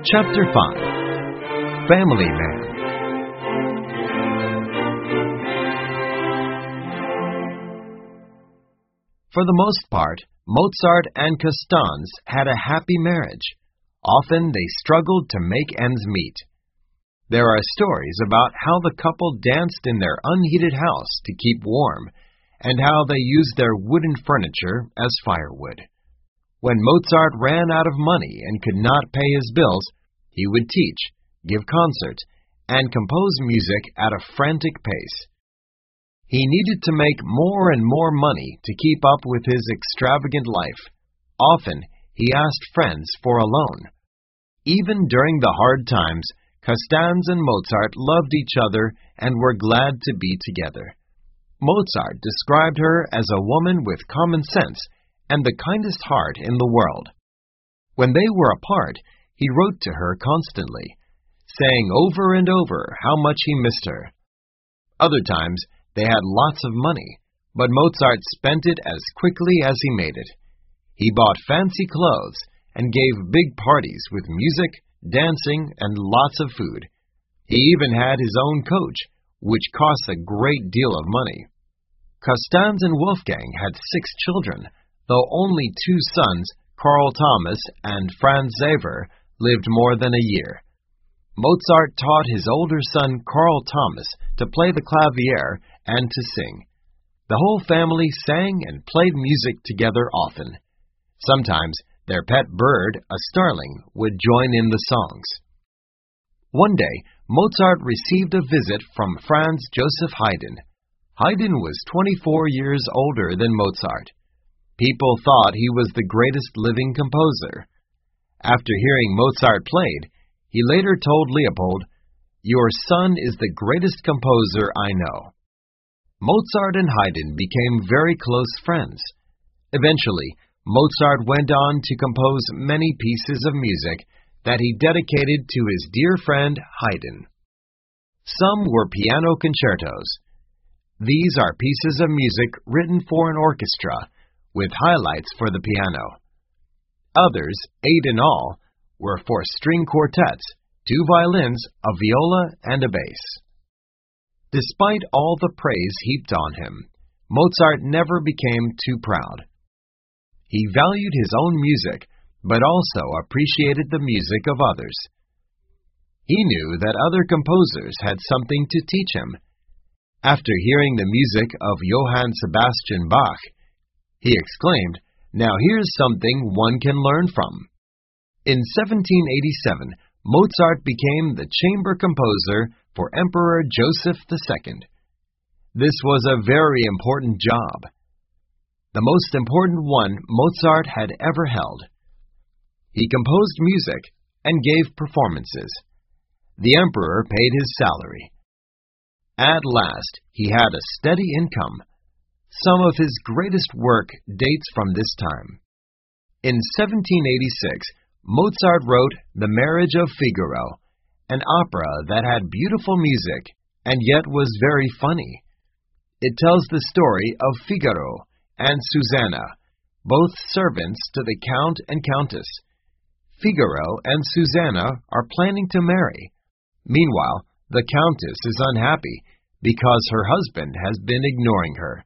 Chapter 5. Family Man. For the most part, Mozart and Constanze had a happy marriage. Often they struggled to make ends meet. There are stories about how the couple danced in their unheated house to keep warm, and how they used their wooden furniture as firewood. When Mozart ran out of money and could not pay his bills, he would teach, give concerts, and compose music at a frantic pace. He needed to make more and more money to keep up with his extravagant life. Often, he asked friends for a loan. Even during the hard times, Constanze and Mozart loved each other and were glad to be together. Mozart described her as a woman with common sense and the kindest heart in the world. When they were apart, he wrote to her constantly, saying over and over how much he missed her. Other times, they had lots of money, but Mozart spent it as quickly as he made it. He bought fancy clothes and gave big parties with music, dancing, and lots of food. He even had his own coach, which cost a great deal of money. Constanze and Wolfgang had 6 children, though only 2 sons, Carl Thomas and Franz Xaver, lived more than a year. Mozart taught his older son Carl Thomas to play the clavier and to sing. The whole family sang and played music together often. Sometimes their pet bird, a starling, would join in the songs. One day, Mozart received a visit from Franz Joseph Haydn. Haydn was 24 years older than Mozart. People thought he was the greatest living composer. After hearing Mozart played, he later told Leopold, "Your son is the greatest composer I know." Mozart and Haydn became very close friends. Eventually, Mozart went on to compose many pieces of music that he dedicated to his dear friend Haydn. Some were piano concertos. These are pieces of music written for an orchestra, with highlights for the piano. Others, 8 in all, were for string quartets, 2 violins, a viola, and a bass. Despite all the praise heaped on him, Mozart never became too proud. He valued his own music, but also appreciated the music of others. He knew that other composers had something to teach him. After hearing the music of Johann Sebastian Bach, he exclaimed, "Now here's something one can learn from." In 1787, Mozart became the chamber composer for Emperor Joseph II. This was a very important job, the most important one Mozart had ever held. He composed music and gave performances. The emperor paid his salary. At last, he had a steady income. Some of his greatest work dates from this time. In 1786, Mozart wrote The Marriage of Figaro, an opera that had beautiful music and yet was very funny. It tells the story of Figaro and Susanna, both servants to the Count and Countess. Figaro and Susanna are planning to marry. Meanwhile, the Countess is unhappy because her husband has been ignoring her.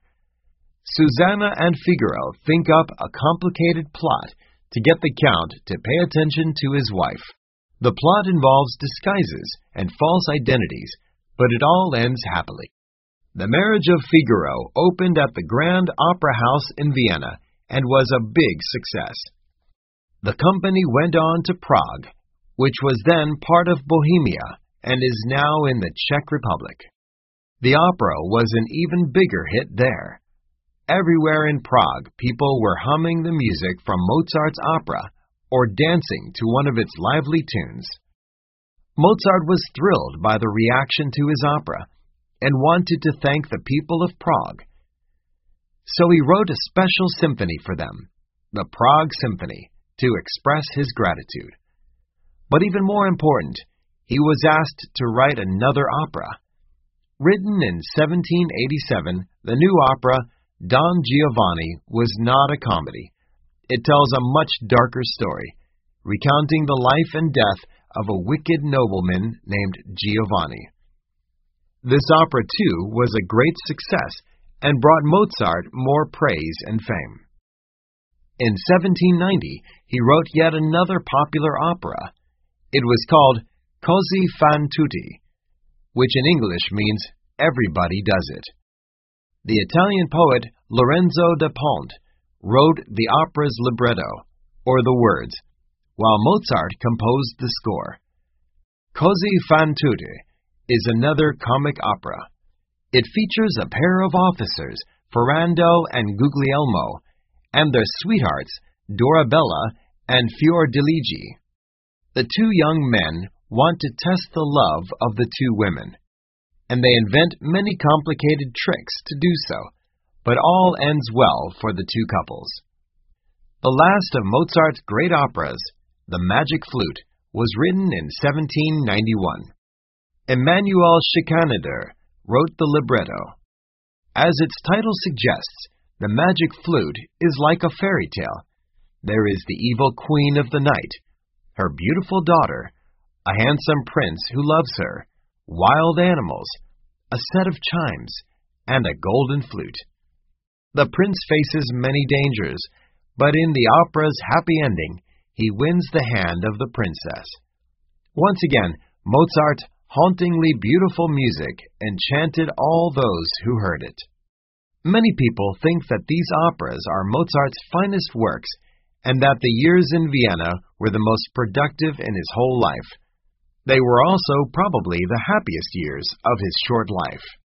Susanna and Figaro think up a complicated plot to get the Count to pay attention to his wife. The plot involves disguises and false identities, but it all ends happily. The Marriage of Figaro opened at the Grand Opera House in Vienna and was a big success. The company went on to Prague, which was then part of Bohemia and is now in the Czech Republic. The opera was an even bigger hit there. Everywhere in Prague, people were humming the music from Mozart's opera or dancing to one of its lively tunes. Mozart was thrilled by the reaction to his opera and wanted to thank the people of Prague. So he wrote a special symphony for them, the Prague Symphony, to express his gratitude. But even more important, he was asked to write another opera. Written in 1787, the new opera, Don Giovanni, was not a comedy. It tells a much darker story, recounting the life and death of a wicked nobleman named Giovanni. This opera, too, was a great success and brought Mozart more praise and fame. In 1790, he wrote yet another popular opera. It was called Così fan tutti, which in English means everybody does it. The Italian poet Lorenzo da Ponte wrote the opera's libretto, or the words, while Mozart composed the score. Così fan tutti is another comic opera. It features a pair of officers, Ferrando and Guglielmo, and their sweethearts, Dorabella and Fiordiligi. The two young men want to test the love of the two women, and they invent many complicated tricks to do so, but all ends well for the two couples. The last of Mozart's great operas, The Magic Flute, was written in 1791. Emanuel Schikaneder wrote the libretto. As its title suggests, The Magic Flute is like a fairy tale. There is the evil queen of the night, her beautiful daughter, a handsome prince who loves her, wild animals, a set of chimes, and a golden flute. The prince faces many dangers, but in the opera's happy ending, he wins the hand of the princess. Once again, Mozart's hauntingly beautiful music enchanted all those who heard it. Many people think that these operas are Mozart's finest works and that the years in Vienna were the most productive in his whole life. They were also probably the happiest years of his short life.